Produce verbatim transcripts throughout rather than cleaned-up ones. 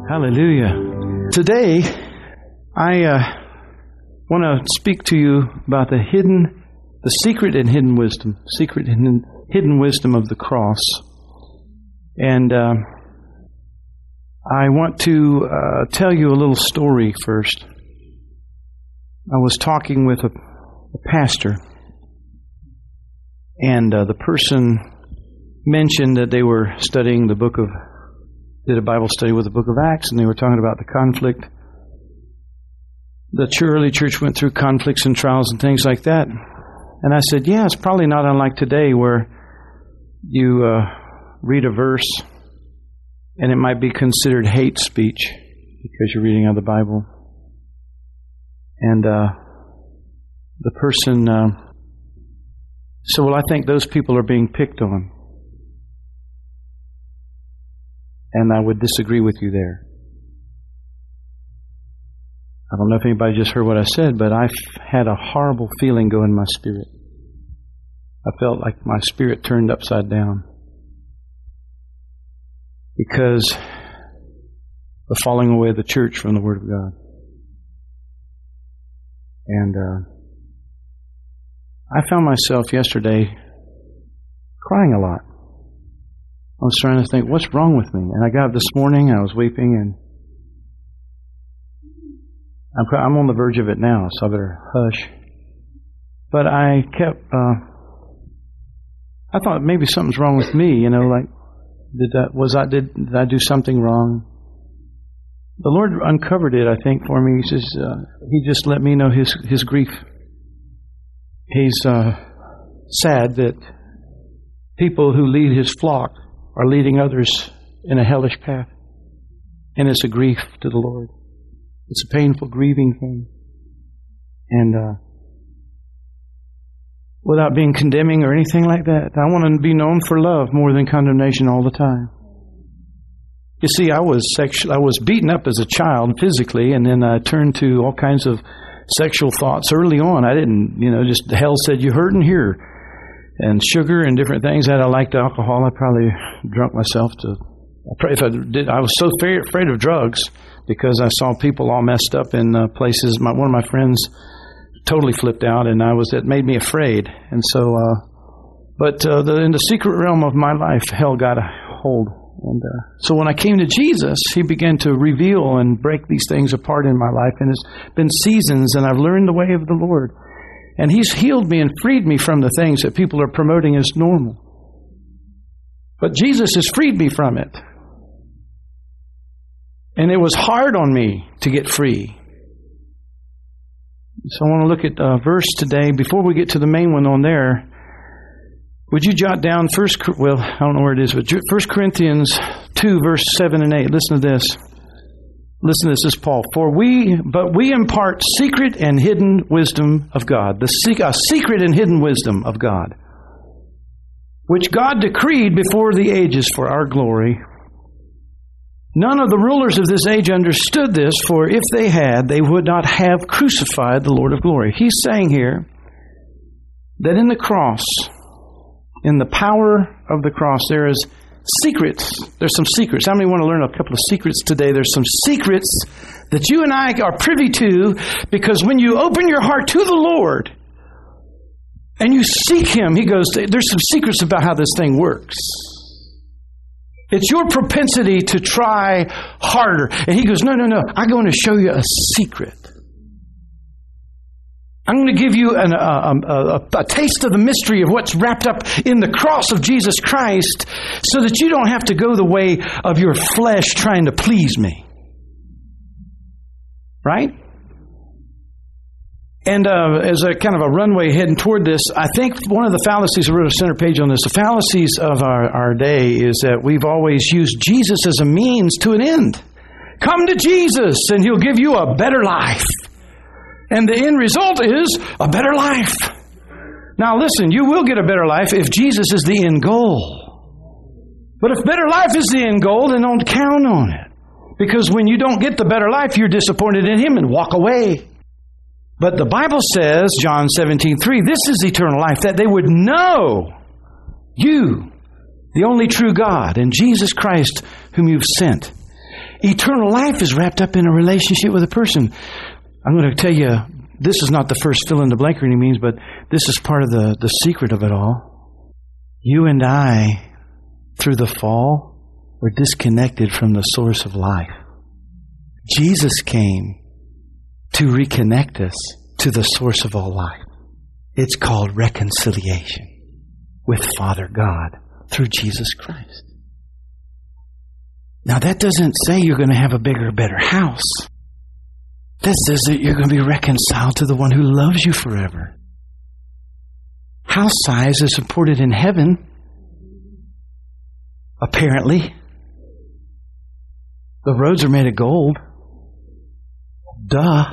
Hallelujah. Today, I uh, want to speak to you about the hidden, the secret and hidden wisdom, secret and hidden wisdom of the cross. And uh, I want to uh, tell you a little story first. I was talking with a, a pastor, and uh, the person mentioned that they were studying the book of did a Bible study with the book of Acts, and they were talking about the conflict. The early church went through conflicts and trials and things like that. And I said, yeah, it's probably not unlike today where you uh, read a verse and it might be considered hate speech because you're reading out of the Bible. And uh, the person uh, said, well, I think those people are being picked on. And I would disagree with you there. I don't know if anybody just heard what I said, but I had a horrible feeling go in my spirit. I felt like my spirit turned upside down because of falling away of the church from the Word of God. And uh, I found myself yesterday crying a lot. I was trying to think, what's wrong with me? And I got up this morning, and I was weeping, and I'm, I'm on the verge of it now, so I better hush. But I kept, uh, I thought maybe something's wrong with me, you know, like, did that, was I, did, did I do something wrong? The Lord uncovered it, I think, for me. He says, uh, He just let me know His, His grief. He's uh, sad that people who lead His flock are leading others in a hellish path. And it's a grief to the Lord. It's a painful, grieving thing. And uh, without being condemning or anything like that, I want to be known for love more than condemnation all the time. You see, I was sexual, I was beaten up as a child physically, and then I turned to all kinds of sexual thoughts early on. I didn't, you know, just hell said, you're hurting here. And sugar and different things. That I liked alcohol. I probably drunk myself to. If I did, I was so afraid of drugs because I saw people all messed up in uh, places. My, one of my friends totally flipped out, and I was. It made me afraid. And so, uh, but uh, the, in the secret realm of my life, hell got a hold. And uh, so when I came to Jesus, He began to reveal and break these things apart in my life. And it's been seasons, and I've learned the way of the Lord. And He's healed me and freed me from the things that people are promoting as normal. But Jesus has freed me from it. And it was hard on me to get free. So I want to look at a verse today. Before we get to the main one on there, would you jot down first, well, I don't know where it is, but First Corinthians two, verse seven and eight. Listen to this. Listen to this, this is Paul. For we, but we impart secret and hidden wisdom of God. The a secret and hidden wisdom of God, which God decreed before the ages for our glory. None of the rulers of this age understood this, for if they had, they would not have crucified the Lord of glory. He's saying here that in the cross, in the power of the cross, there is secrets. There's some secrets. How many want to learn a couple of secrets today? There's some secrets that you and I are privy to, because when you open your heart to the Lord and you seek Him, He goes, there's some secrets about how this thing works. It's your propensity to try harder. And He goes, no, no, no. I'm going to show you a secret. I'm going to give you an, a, a, a taste of the mystery of what's wrapped up in the cross of Jesus Christ, so that you don't have to go the way of your flesh trying to please me. Right? And uh, as a kind of a runway heading toward this, I think one of the fallacies, I wrote a center page on this, the fallacies of our, our day is that we've always used Jesus as a means to an end. Come to Jesus and He'll give you a better life. And the end result is a better life. Now listen, you will get a better life if Jesus is the end goal. But if better life is the end goal, then don't count on it. Because when you don't get the better life, you're disappointed in Him and walk away. But the Bible says, John seventeen three, this is eternal life, that they would know you, the only true God, and Jesus Christ whom you've sent. Eternal life is wrapped up in a relationship with a person. I'm going to tell you, this is not the first fill in the blank or any means, but this is part of the, the secret of it all. You and I, through the fall, were disconnected from the source of life. Jesus came to reconnect us to the source of all life. It's called reconciliation with Father God through Jesus Christ. Now that doesn't say you're going to have a bigger, better house. That says that you're going to be reconciled to the one who loves you forever. House size is supported in heaven, apparently. The roads are made of gold. Duh.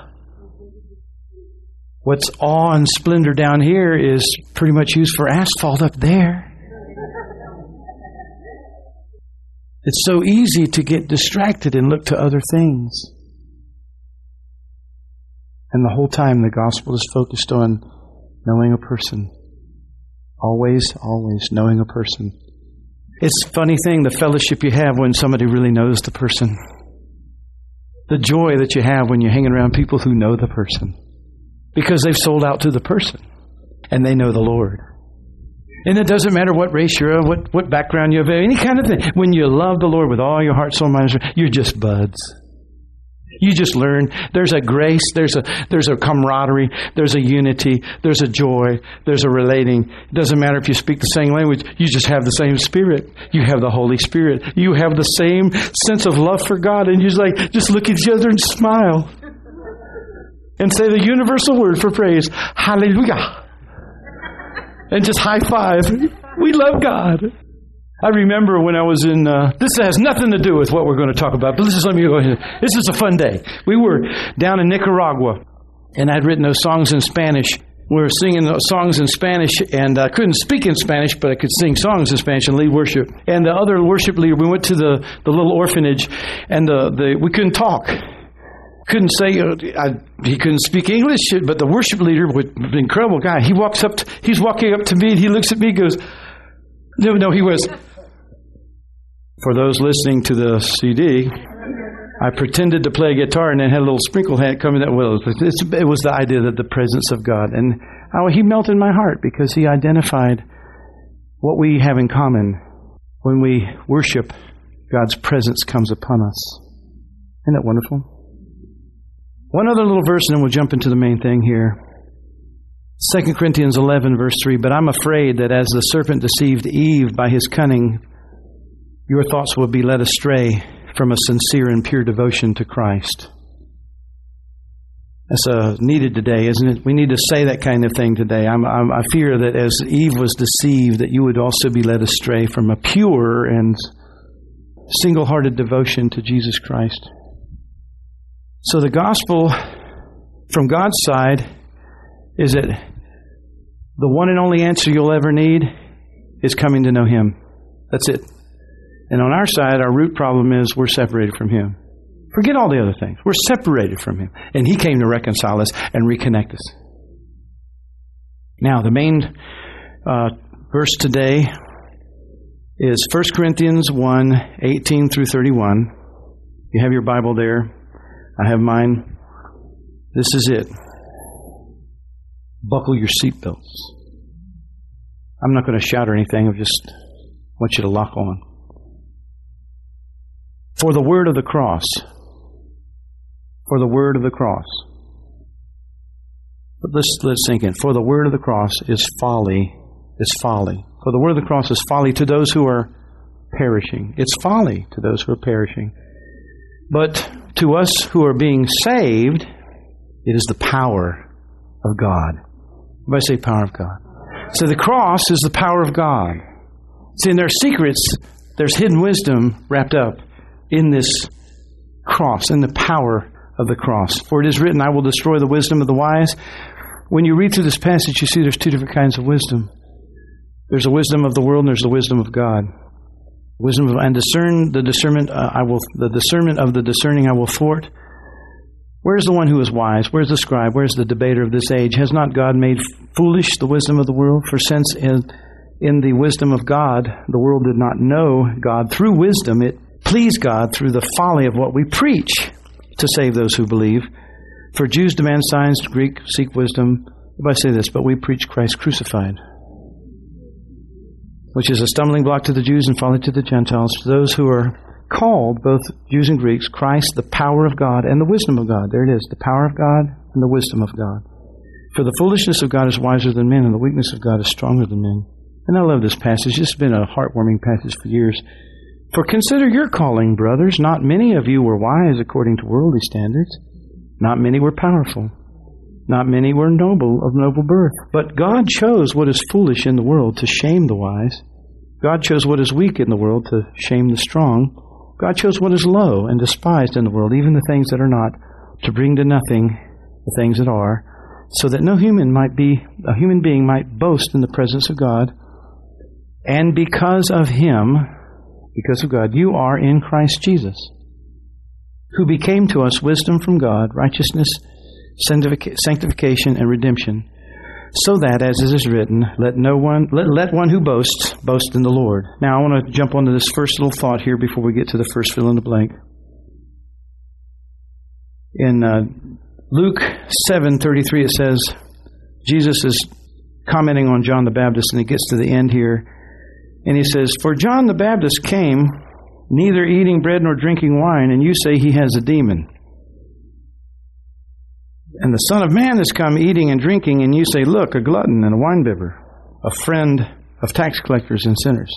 What's awe and splendor down here is pretty much used for asphalt up there. It's so easy to get distracted and look to other things. And the whole time the gospel is focused on knowing a person. Always, always knowing a person. It's a funny thing, the fellowship you have when somebody really knows the person. The joy that you have when you're hanging around people who know the person. Because they've sold out to the person. And they know the Lord. And it doesn't matter what race you're of, what, what background you have, any kind of thing. When you love the Lord with all your heart, soul, mind, you're just buds. You just learn. There's a grace, there's a there's a camaraderie, there's a unity, there's a joy, there's a relating. It doesn't matter if you speak the same language, you just have the same Spirit. You have the Holy Spirit. You have the same sense of love for God, and you just like just look at each other and smile. And say the universal word for praise, hallelujah. And just high five. We love God. I remember when I was in, uh, this has nothing to do with what we're going to talk about, but let's just let me go ahead. This is a fun day. We were down in Nicaragua, and I'd written those songs in Spanish. We were singing those songs in Spanish, and I couldn't speak in Spanish, but I could sing songs in Spanish and lead worship. And the other worship leader, we went to the, the little orphanage, and the, the we couldn't talk. Couldn't say, uh, I, he couldn't speak English, but the worship leader, was an incredible guy. He walks up, to, he's walking up to me, and he looks at me and goes, no, no, he was. For those listening to the C D, I pretended to play guitar and then had a little sprinkle hat coming that well. It was the idea that the presence of God. And oh, he melted my heart because he identified what we have in common. When we worship, God's presence comes upon us. Isn't that wonderful? One other little verse, and then we'll jump into the main thing here. Second Corinthians eleven, verse three. But I'm afraid that as the serpent deceived Eve by his cunning, your thoughts will be led astray from a sincere and pure devotion to Christ. That's uh, needed today, isn't it? We need to say that kind of thing today. I'm, I'm, I fear that as Eve was deceived, that you would also be led astray from a pure and single-hearted devotion to Jesus Christ. So the gospel from God's side is that the one and only answer you'll ever need is coming to know Him. That's it. And on our side, our root problem is we're separated from Him. Forget all the other things. We're separated from Him. And He came to reconcile us and reconnect us. Now, the main uh, verse today is First Corinthians one, eighteen through thirty-one. You have your Bible there. I have mine. This is it. Buckle your seatbelts. I'm not going to shout or anything. I just want you to lock on. For the word of the cross. For the word of the cross. But let's, let's sink in. For the word of the cross is folly. Is folly. For the word of the cross is folly to those who are perishing. It's folly to those who are perishing. But to us who are being saved, it is the power of God. Everybody say power of God. So the cross is the power of God. See, and there are secrets, there's hidden wisdom wrapped up in this cross, in the power of the cross. For it is written, I will destroy the wisdom of the wise. When you read through this passage, you see there's two different kinds of wisdom. There's a wisdom of the world and there's the wisdom of God. Wisdom of, and discern the discernment. Uh, I will the discernment of the discerning. I will thwart. Where's the one who is wise? Where's the scribe? Where's the debater of this age? Has not God made foolish the wisdom of the world? For since in in the wisdom of God, the world did not know God through wisdom, it please God through the folly of what we preach to save those who believe. For Jews demand signs, Greek seek wisdom. If I say this, but we preach Christ crucified, which is a stumbling block to the Jews and folly to the Gentiles. To those who are called, both Jews and Greeks, Christ, the power of God and the wisdom of God. There it is, the power of God and the wisdom of God. For the foolishness of God is wiser than men, and the weakness of God is stronger than men. And I love this passage. It's been a heartwarming passage for years. For consider your calling, brothers. Not many of you were wise according to worldly standards. Not many were powerful. Not many were noble, of noble birth. But God chose what is foolish in the world to shame the wise. God chose what is weak in the world to shame the strong. God chose what is low and despised in the world, even the things that are not, to bring to nothing the things that are, so that no human might be, a human being might boast in the presence of God. And because of Him, because of God, you are in Christ Jesus, who became to us wisdom from God, righteousness, sanctification, and redemption, so that, as it is written, let no one let, let one who boasts boast in the Lord. Now, I want to jump onto this first little thought here before we get to the first fill in the blank. In uh, Luke seven thirty-three, it says, Jesus is commenting on John the Baptist, and he gets to the end here, and he says, "For John the Baptist came, neither eating bread nor drinking wine, and you say he has a demon. And the Son of Man has come eating and drinking, and you say, look, a glutton and a winebibber, a friend of tax collectors and sinners.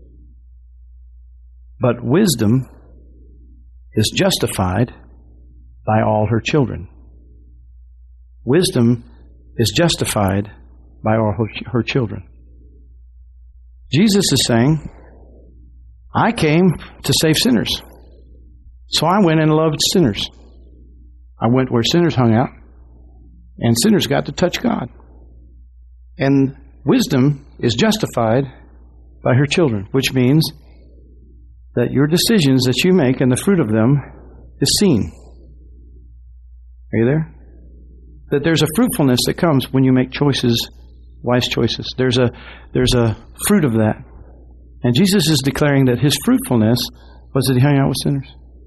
But wisdom is justified by all her children." Wisdom is justified by all her, her children. Jesus is saying, I came to save sinners. So I went and loved sinners. I went where sinners hung out, and sinners got to touch God. And wisdom is justified by her children, which means that your decisions that you make and the fruit of them is seen. Are you there? That there's a fruitfulness that comes when you make choices, wise choices. There's a there's a fruit of that. And Jesus is declaring that His fruitfulness was that He hung out with sinners.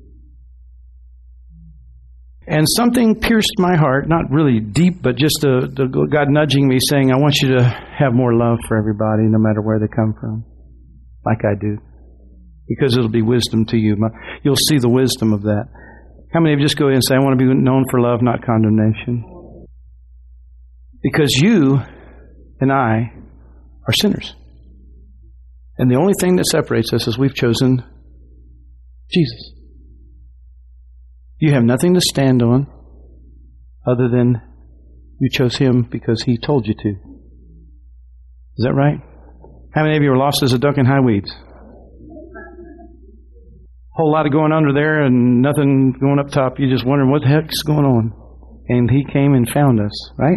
And something pierced my heart, not really deep, but just a, the God nudging me, saying, I want you to have more love for everybody, no matter where they come from, like I do. Because it'll be wisdom to you. You'll see the wisdom of that. How many of you just go ahead and say, I want to be known for love, not condemnation? Because you and I are sinners. And the only thing that separates us is we've chosen Jesus. You have nothing to stand on other than you chose Him because He told you to. Is that right? How many of you are lost as a duck in high weeds? Whole lot of going under there and nothing going up top. You just wondering what the heck's going on. And He came and found us, right?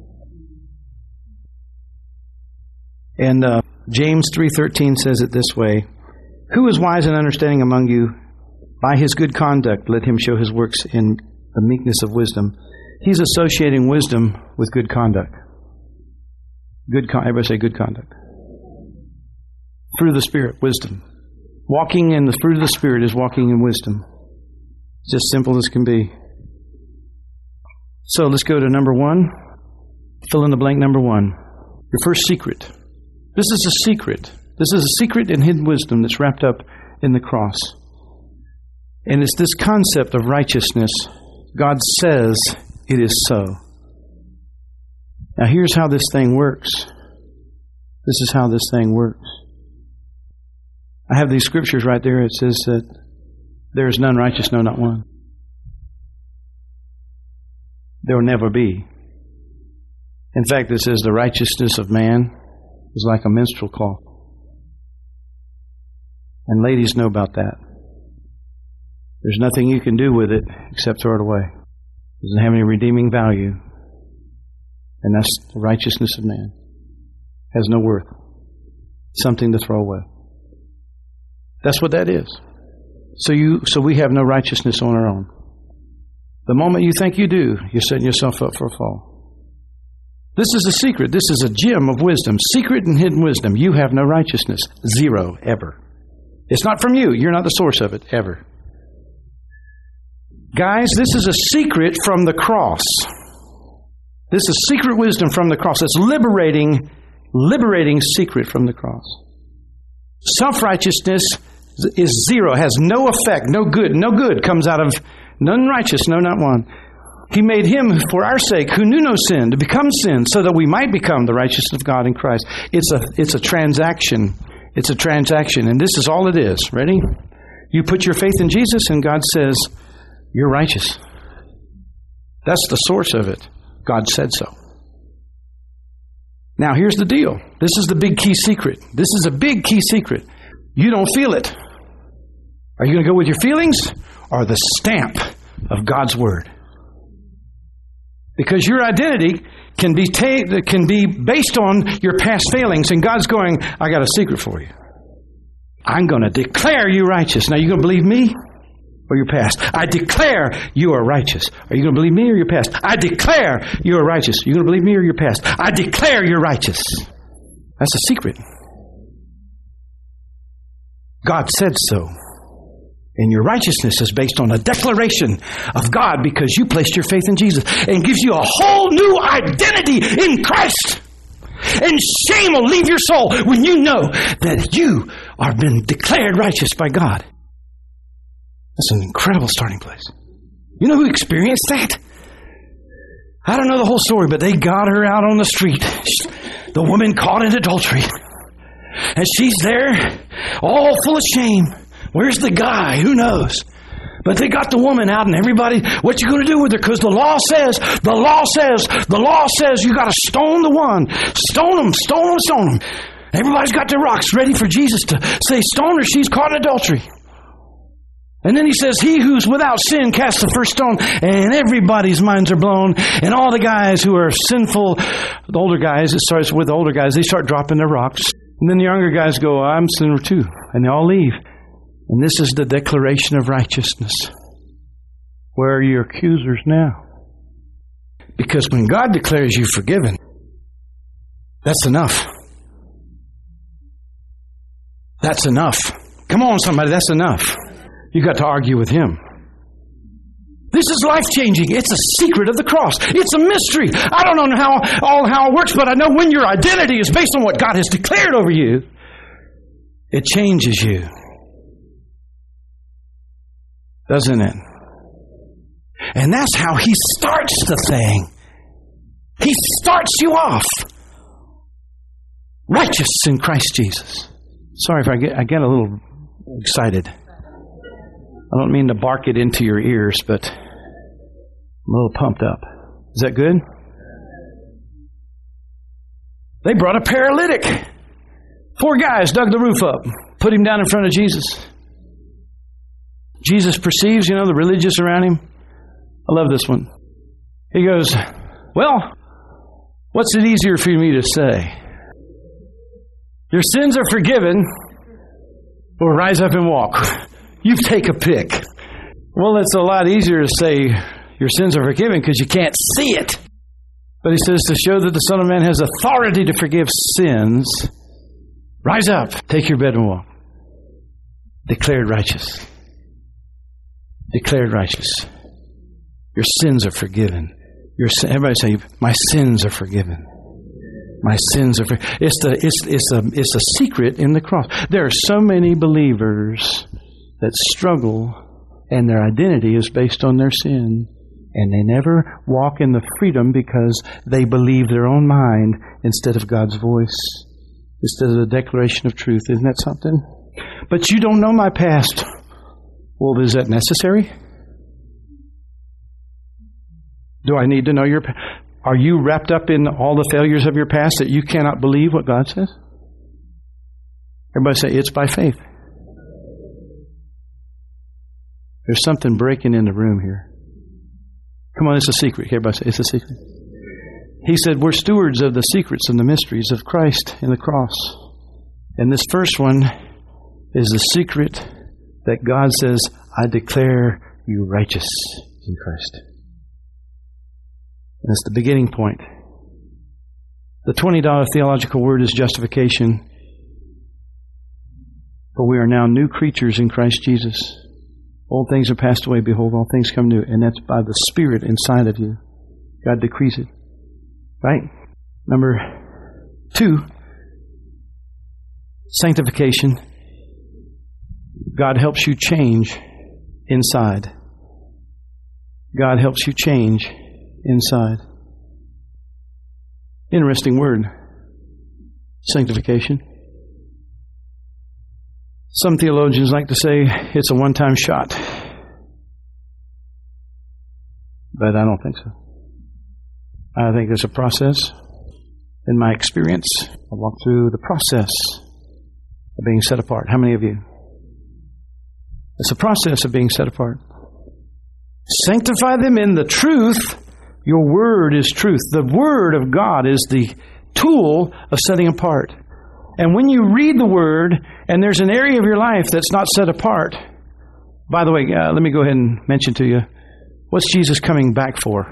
And uh, James three thirteen says it this way, who is wise and understanding among you? By his good conduct, let him show his works in the meekness of wisdom. He's associating wisdom with good conduct. Good con- Everybody say good conduct. Fruit of the Spirit, wisdom. Walking in the fruit of the Spirit is walking in wisdom. It's as simple as can be. So let's go to number one. Fill in the blank number one. Your first secret. This is a secret. This is a secret and hidden wisdom that's wrapped up in the cross. And it's this concept of righteousness. God says it is so. Now here's how this thing works. This is how this thing works. I have these scriptures right there. It says that there is none righteous, no, not one. There will never be. In fact, it says the righteousness of man is like a menstrual cloth. And ladies know about that. There's nothing you can do with it except throw it away. It doesn't have any redeeming value. And that's the righteousness of man. It has no worth. Something to throw away. That's what that is. So you, so we have no righteousness on our own. The moment you think you do, you're setting yourself up for a fall. This is a secret. This is a gem of wisdom. Secret and hidden wisdom. You have no righteousness. Zero, ever. It's not from you. You're not the source of it, ever. Guys, this is a secret from the cross. This is secret wisdom from the cross. It's liberating, liberating secret from the cross. Self-righteousness is zero, has no effect, no good. No good comes out of none righteous, no, not one. He made him for our sake, who knew no sin, to become sin, so that we might become the righteousness of God in Christ. It's a, it's a transaction. It's a transaction, and this is all it is. Ready? You put your faith in Jesus, and God says, you're righteous. That's the source of it. God said so. Now, here's the deal. This is the big key secret. This is a big key secret. You don't feel it. Are you going to go with your feelings or the stamp of God's Word? Because your identity can be ta- can be based on your past failings, and God's going, I got a secret for you. I'm going to declare you righteous. Now, you going to believe me or your past? I declare you are righteous. Are you going to believe me or your past? I declare you are righteous. Are you going to believe me or your past? I declare you're righteous. That's a secret. God said so. And your righteousness is based on a declaration of God because you placed your faith in Jesus, and gives you a whole new identity in Christ. And shame will leave your soul when you know that you are been declared righteous by God. That's an incredible starting place. You know who experienced that? I don't know the whole story, but they got her out on the street. The woman caught in adultery. And she's there, all full of shame. Where's the guy? Who knows? But they got the woman out, and everybody, what you going to do with her? Because the law says, the law says, the law says you got to stone the one. Stone them, stone them, stone them. Everybody's got their rocks ready for Jesus to say, stone her, she's caught in adultery. And then he says, he who's without sin casts the first stone, and everybody's minds are blown. And all the guys who are sinful, the older guys, it starts with the older guys, they start dropping their rocks. And then the younger guys go, I'm a sinner too. And they all leave. And this is the declaration of righteousness. Where are your accusers now? Because when God declares you forgiven, that's enough. That's enough. Come on, somebody, that's enough. You got to argue with Him. This is life-changing. It's a secret of the cross. It's a mystery. I don't know how all how it works, but I know when your identity is based on what God has declared over you, it changes you. Doesn't it? And that's how He starts the thing. He starts you off righteous in Christ Jesus. Sorry if I get I get a little excited. I don't mean to bark it into your ears, but I'm a little pumped up. Is that good? They brought a paralytic. Four guys dug the roof up, put him down in front of Jesus. Jesus perceives, you know, the religious around him. I love this one. He goes, well, what's it easier for me to say? Your sins are forgiven, or rise up and walk. You take a pick. Well, it's a lot easier to say your sins are forgiven because you can't see it. But he says to show that the Son of Man has authority to forgive sins, rise up, take your bed and walk. Declared righteous. Declared righteous. Your sins are forgiven. Your everybody say, my sins are forgiven. My sins are forgiven. It's the it's it's a it's a secret in the cross. There are so many believers that struggle, and their identity is based on their sin, and they never walk in the freedom because they believe their own mind instead of God's voice, instead of the declaration of truth. Isn't that something? But you don't know my past. Well, is that necessary? Do I need to know your past? Are you wrapped up in all the failures of your past that you cannot believe what God says? Everybody say, it's by faith. There's something breaking in the room here. Come on, it's a secret. Everybody say, it's a secret. He said, we're stewards of the secrets and the mysteries of Christ in the cross. And this first one is the secret that God says, I declare you righteous in Christ. And it's the beginning point. The twenty dollars theological word is justification. For we are now new creatures in Christ Jesus. Old things are passed away. Behold, all things come new. And that's by the Spirit inside of you. God decrees it. Right? Number two, sanctification. God helps you change inside. God helps you change inside. Interesting word. Sanctification. Some theologians like to say it's a one-time shot. But I don't think so. I think there's a process. In my experience, I walk through the process of being set apart. How many of you? It's a process of being set apart. Sanctify them in the truth. Your word is truth. The word of God is the tool of setting apart. And when you read the word and there's an area of your life that's not set apart, by the way, uh, let me go ahead and mention to you, what's Jesus coming back for?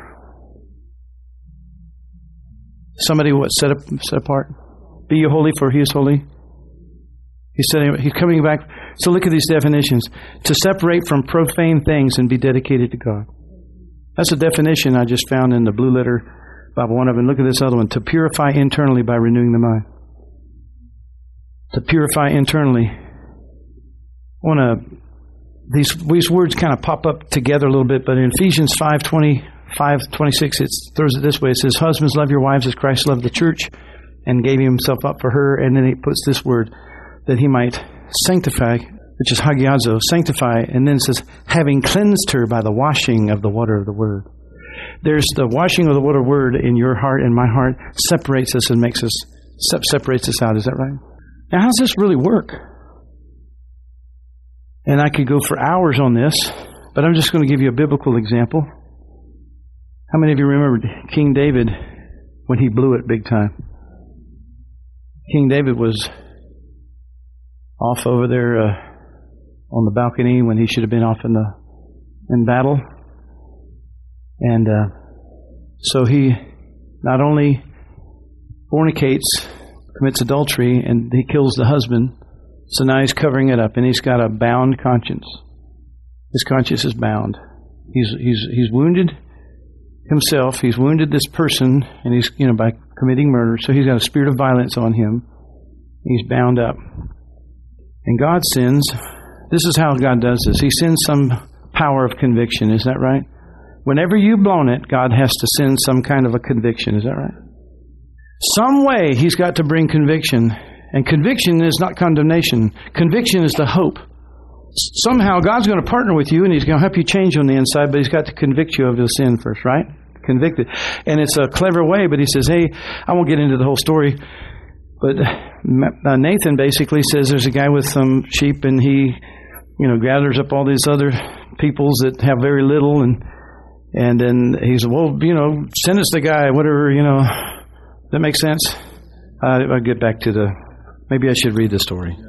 Somebody what set up, set apart? Be ye holy, for he is holy. He's setting, he's coming back. So look at these definitions. To separate from profane things and be dedicated to God. That's a definition I just found in the Blue Letter Bible, one of them. Look at this other one. To purify internally by renewing the mind. To purify internally. I want to, these, these words kind of pop up together a little bit, but in Ephesians five twenty-five, twenty-six, it throws it this way. It says, husbands, love your wives as Christ loved the church and gave himself up for her. And then he puts this word, that he might sanctify, which is hagiazo, sanctify, and then it says, having cleansed her by the washing of the water of the word. There's the washing of the water word in your heart and my heart separates us and makes us, separates us out. Is that right? Now, how does this really work? And I could go for hours on this, but I'm just going to give you a biblical example. How many of you remember King David when he blew it big time? King David was off over there uh, on the balcony when he should have been off in the in battle. And uh, so he not only fornicates, commits adultery, and he kills the husband. So now he's covering it up, and he's got a bound conscience. His conscience is bound. He's he's he's wounded himself. He's wounded this person, and he's you know by committing murder. So he's got a spirit of violence on him. He's bound up. And God sends, this is how God does this. He sends some power of conviction. Is that right? Whenever you've blown it, God has to send some kind of a conviction. Is that right? Some way He's got to bring conviction. And conviction is not condemnation. Conviction is the hope. Somehow God's going to partner with you and He's going to help you change on the inside, but He's got to convict you of your sin first, right? Convict it. And it's a clever way, but He says, hey, I won't get into the whole story. But Nathan basically says there's a guy with some sheep and he, you know, gathers up all these other peoples that have very little and and then he said, well, you know, send us the guy, whatever, you know. Does that make sense? Uh, I'll get back to the, maybe I should read the story.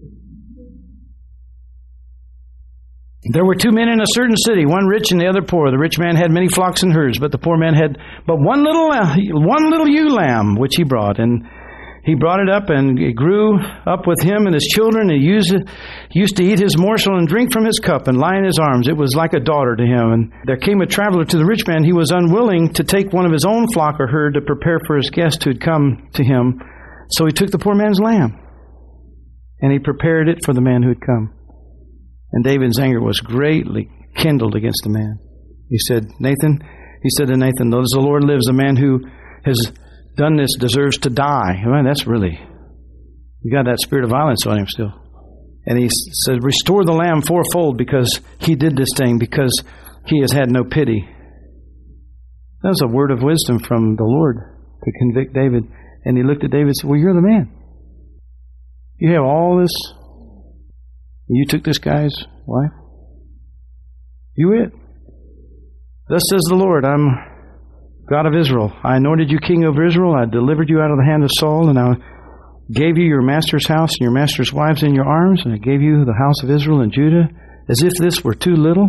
There were two men in a certain city, one rich and the other poor. The rich man had many flocks and herds, but the poor man had but one little one little ewe lamb, which he brought. And he brought it up, and it grew up with him and his children. He used, it, he used to eat his morsel and drink from his cup and lie in his arms. It was like a daughter to him. And there came a traveler to the rich man. He was unwilling to take one of his own flock or herd to prepare for his guest who had come to him. So he took the poor man's lamb, and he prepared it for the man who had come. And David's anger was greatly kindled against the man. He said, Nathan, he said to Nathan, though as the Lord lives, the man who has done this deserves to die. Well, that's really, you got that spirit of violence on him still. And he said, restore the lamb fourfold because he did this thing, because he has had no pity. That was a word of wisdom from the Lord to convict David. And he looked at David and said, well, you're the man. You have all this. You took this guy's wife. You it. Thus says the Lord, I'm God of Israel. I anointed you king over Israel. I delivered you out of the hand of Saul, and I gave you your master's house and your master's wives in your arms, and I gave you the house of Israel and Judah. As if this were too little,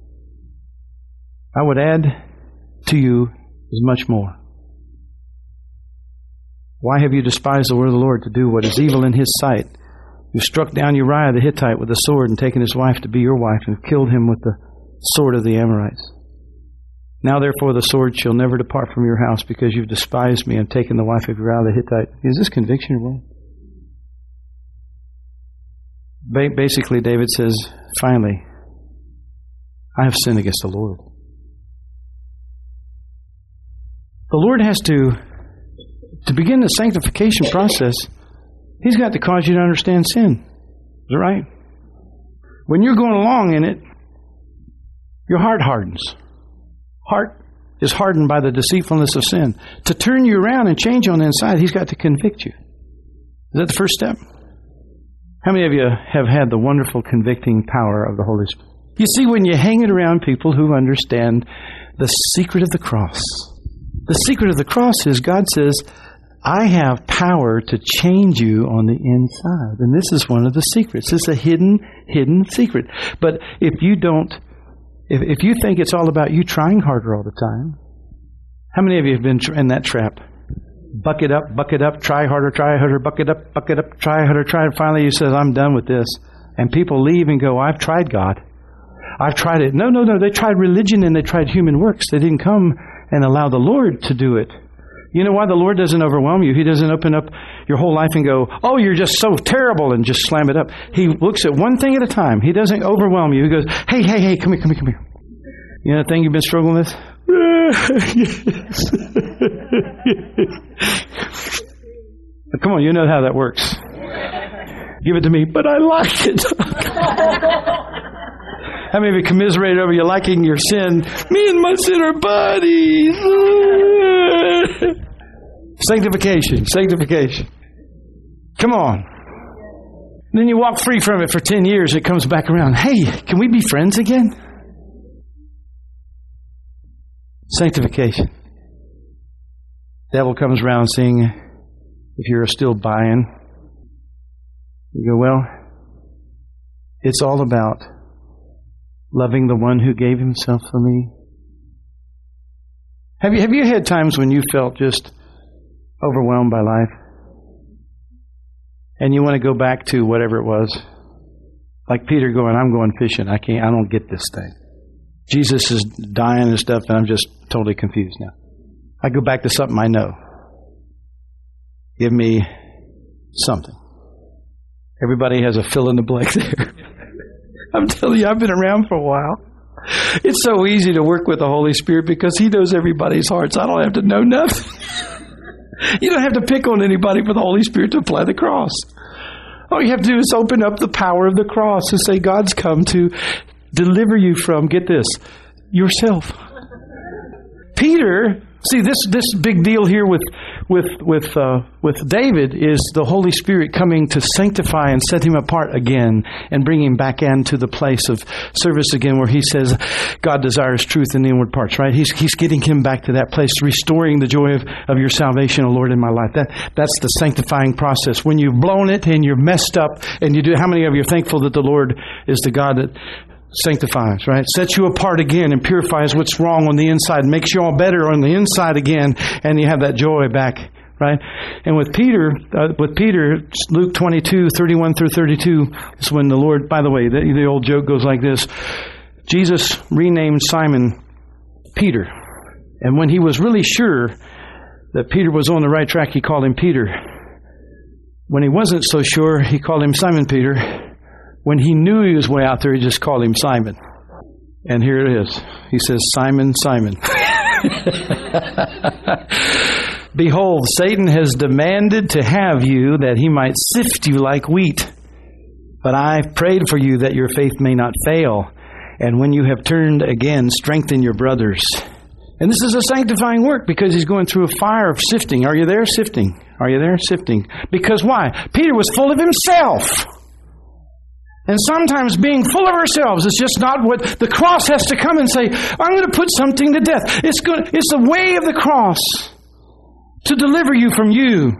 I would add to you as much more. Why have you despised the word of the Lord to do what is evil in His sight, You struck down Uriah the Hittite with a sword and taken his wife to be your wife and killed him with the sword of the Amorites. Now therefore the sword shall never depart from your house because you've despised me and taken the wife of Uriah the Hittite. Is this conviction or what? Ba- basically, David says, finally, I have sinned against the Lord. The Lord has to, to begin the sanctification process, He's got to cause you to understand sin. Is that right? When you're going along in it, your heart hardens. Heart is hardened by the deceitfulness of sin. To turn you around and change on the inside, He's got to convict you. Is that the first step? How many of you have had the wonderful convicting power of the Holy Spirit? You see, when you hang it around people who understand the secret of the cross, the secret of the cross is God says, I have power to change you on the inside. And this is one of the secrets. It's a hidden, hidden secret. But if you don't, if, if you think it's all about you trying harder all the time, how many of you have been in that trap? Buck it up, buck it up, try harder, try harder, buck it up, buck it up, try harder, try it. Finally you says, I'm done with this. And people leave and go, I've tried God. I've tried it. No, no, no. They tried religion and they tried human works. They didn't come and allow the Lord to do it. You know why the Lord doesn't overwhelm you? He doesn't open up your whole life and go, oh, you're just so terrible, and just slam it up. He looks at one thing at a time. He doesn't overwhelm you. He goes, hey, hey, hey, come here, come here, come here. You know the thing you've been struggling with? Come on, you know how that works. Give it to me, but I like it. How many of you commiserate over you liking your sin? Me and my sin are buddies. Sanctification, sanctification. Come on. And then you walk free from it for ten years. It comes back around. Hey, can we be friends again? Sanctification. Devil comes around seeing if you're still buying. You go, well, it's all about loving the one who gave himself for me. Have you have you had times when you felt just overwhelmed by life? And you want to go back to whatever it was? Like Peter going, I'm going fishing. I can't, I don't get this thing. Jesus is dying and stuff, and I'm just totally confused now. I go back to something I know. Give me something. Everybody has a fill in the blank there. I'm telling you, I've been around for a while. It's so easy to work with the Holy Spirit because He knows everybody's hearts. I don't have to know nothing. You don't have to pick on anybody for the Holy Spirit to apply the cross. All you have to do is open up the power of the cross and say, God's come to deliver you from, get this, yourself. Peter, see, this this big deal here with with with uh, with David is the Holy Spirit coming to sanctify and set him apart again and bring him back into the place of service again, where he says God desires truth in the inward parts. Right? He's he's getting him back to that place, restoring the joy of, of your salvation, O Lord, in my life. That that's the sanctifying process. When you've blown it and you're messed up, and you do. How many of you are thankful that the Lord is the God that sanctifies, right? Sets you apart again and purifies what's wrong on the inside, makes you all better on the inside again, and you have that joy back, right? And with Peter, uh, with Peter, Luke twenty-two, thirty-one through thirty-two, is when the Lord, by the way, the, the old joke goes like this. Jesus renamed Simon Peter. And when he was really sure that Peter was on the right track, he called him Peter. When he wasn't so sure, he called him Simon Peter. When he knew he was way out there, he just called him Simon. And here it is. He says, Simon, Simon. Behold, Satan has demanded to have you that he might sift you like wheat. But I've prayed for you that your faith may not fail. And when you have turned again, strengthen your brothers. And this is a sanctifying work because he's going through a fire of sifting. Are you there? Sifting. Are you there? Sifting. Because why? Peter was full of himself. And sometimes being full of ourselves is just not what the cross has to come and say, I'm going to put something to death. It's good. It's the way of the cross to deliver you from you.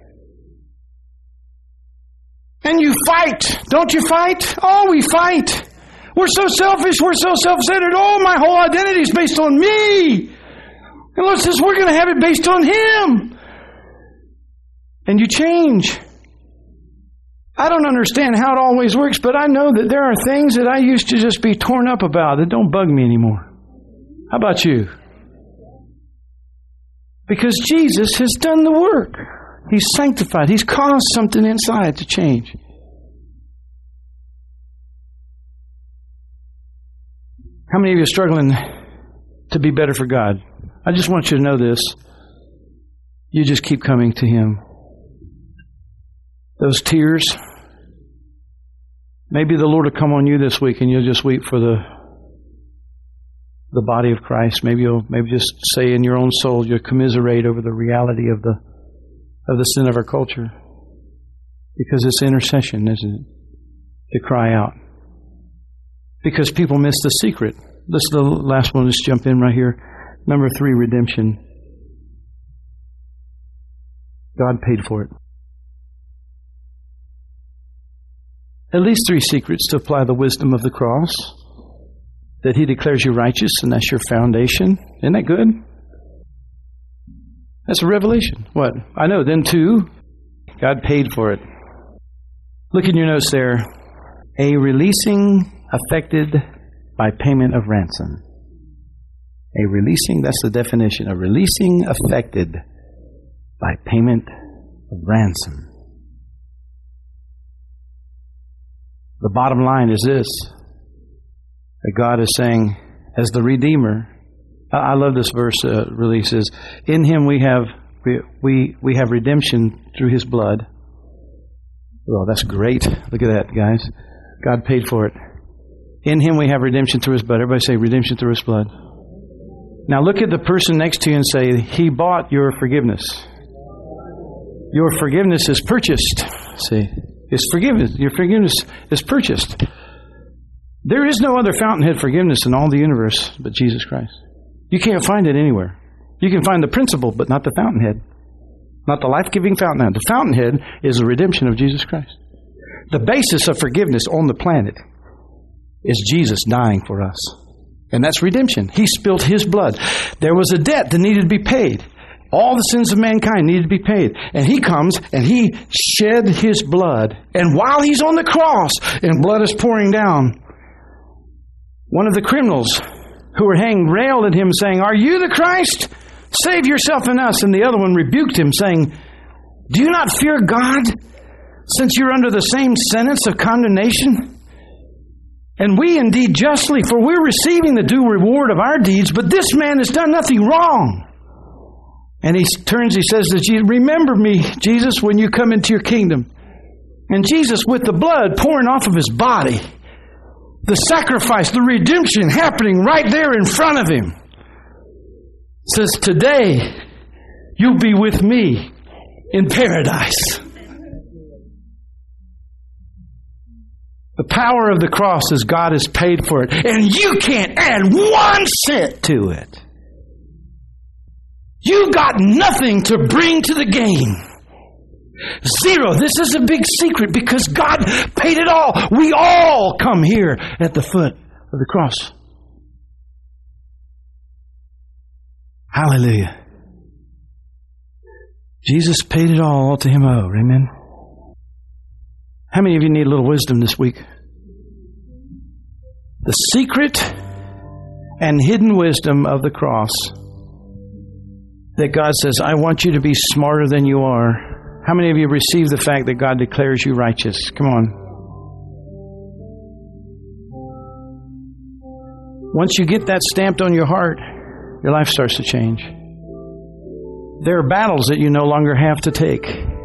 And you fight. Don't you fight? Oh, we fight. We're so selfish. We're so self-centered. Oh, my whole identity is based on me. And Lord says, we're going to have it based on Him. And you change. I don't understand how it always works, but I know that there are things that I used to just be torn up about that don't bug me anymore. How about you? Because Jesus has done the work. He's sanctified. He's caused something inside to change. How many of you are struggling to be better for God? I just want you to know this. You just keep coming to Him. Those tears, maybe the Lord will come on you this week and you'll just weep for the the body of Christ. Maybe you'll maybe just say in your own soul you'll commiserate over the reality of the of the sin of our culture. Because it's intercession, isn't it? To cry out. Because people miss the secret. This is the last one. Let's jump in right here. Number three, redemption. God paid for it. At least three secrets to apply the wisdom of the cross. That He declares you righteous, and that's your foundation. Isn't that good? That's a revelation. What? I know. Then two, God paid for it. Look in your notes there. A releasing affected by payment of ransom. A releasing, that's the definition. A releasing affected by payment of ransom. The bottom line is this. That God is saying, as the Redeemer, I love this verse uh, really says, in Him we have we, we we have redemption through His blood. Well, that's great. Look at that, guys. God paid for it. In Him we have redemption through His blood. Everybody say redemption through His blood. Now look at the person next to you and say, He bought your forgiveness. Your forgiveness is purchased. See, it's forgiveness. Your forgiveness is purchased. There is no other fountainhead forgiveness in all the universe but Jesus Christ. You can't find it anywhere. You can find the principle, but not the fountainhead. Not the life-giving fountainhead. The fountainhead is the redemption of Jesus Christ. The basis of forgiveness on the planet is Jesus dying for us. And that's redemption. He spilled His blood. There was a debt that needed to be paid. All the sins of mankind needed to be paid. And He comes and He shed His blood. And while He's on the cross and blood is pouring down, one of the criminals who were hanged railed at Him, saying, Are you the Christ? Save yourself and us. And the other one rebuked Him, saying, Do you not fear God, since you're under the same sentence of condemnation? And we indeed justly, for we're receiving the due reward of our deeds, but this man has done nothing wrong. And he turns, he says to Jesus, Remember me, Jesus, when you come into your kingdom. And Jesus, with the blood pouring off of His body, the sacrifice, the redemption happening right there in front of Him, says, Today you'll be with me in paradise. The power of the cross is God has paid for it, and you can't add one cent to it. You got nothing to bring to the game. Zero. This is a big secret because God paid it all. We all come here at the foot of the cross. Hallelujah. Jesus paid it all, all to Him owe. Amen. How many of you need a little wisdom this week? The secret and hidden wisdom of the cross. That God says, I want you to be smarter than you are. How many of you receive the fact that God declares you righteous? Come on. Once you get that stamped on your heart, your life starts to change. There are battles that you no longer have to take.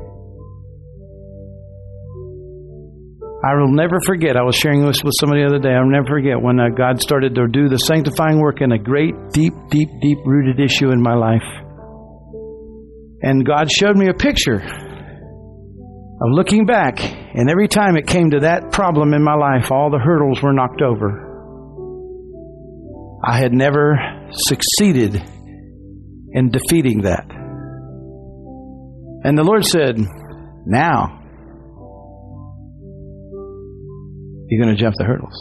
I will never forget, I was sharing this with somebody the other day, I'll never forget when uh, God started to do the sanctifying work in a great, deep, deep, deep rooted issue in my life. And God showed me a picture of looking back, and every time it came to that problem in my life, all the hurdles were knocked over. I had never succeeded in defeating that. And the Lord said, now you're going to jump the hurdles.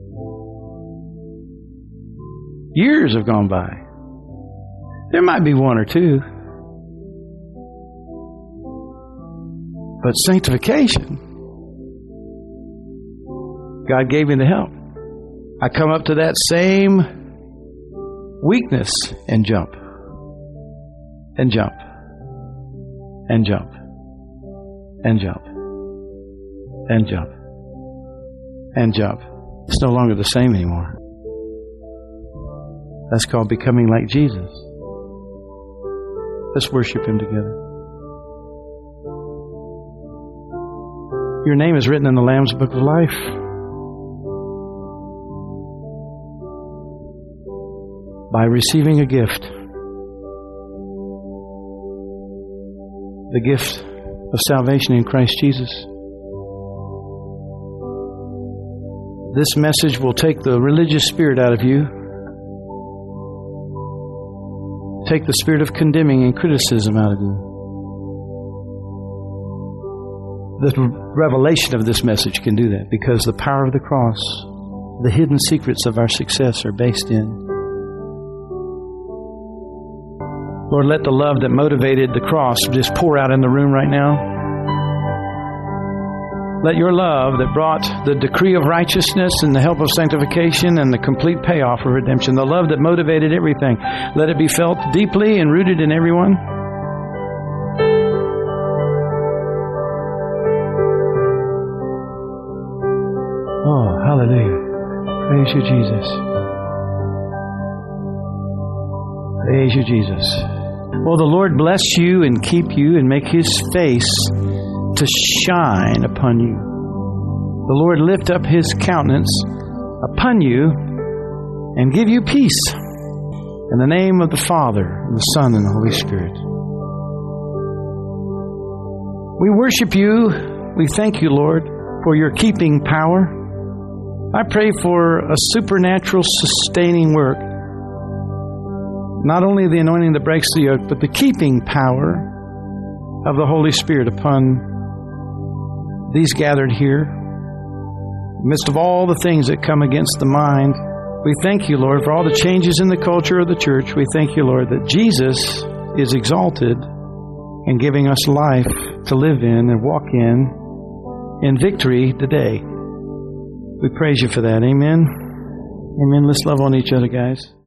Years have gone by. There might be one or two. But sanctification, God gave me the help. I come up to that same weakness and jump. And jump. And jump. And jump. And jump. And jump. It's no longer the same anymore. That's called becoming like Jesus. Let's worship Him together. Your name is written in the Lamb's Book of Life. By receiving a gift. The gift of salvation in Christ Jesus. This message will take the religious spirit out of you. Take the spirit of condemning and criticism out of you. The revelation of this message can do that because the power of the cross, the hidden secrets of our success are based in. Lord, let the love that motivated the cross just pour out in the room right now. Let your love that brought the decree of righteousness and the help of sanctification and the complete payoff of redemption, the love that motivated everything, let it be felt deeply and rooted in everyone. Oh, hallelujah. Praise you, Jesus. Praise you, Jesus. Well, the Lord bless you and keep you and make His face to shine upon you. The Lord lift up His countenance upon you and give you peace. In the name of the Father, and the Son, and the Holy Spirit. We worship you. We thank you, Lord, for your keeping power. I pray for a supernatural sustaining work. Not only the anointing that breaks the yoke, but the keeping power of the Holy Spirit upon these gathered here. In the midst of all the things that come against the mind, we thank you, Lord, for all the changes in the culture of the church. We thank you, Lord, that Jesus is exalted and giving us life to live in and walk in, in victory today. We praise you for that. Amen. Amen. Let's love on each other, guys.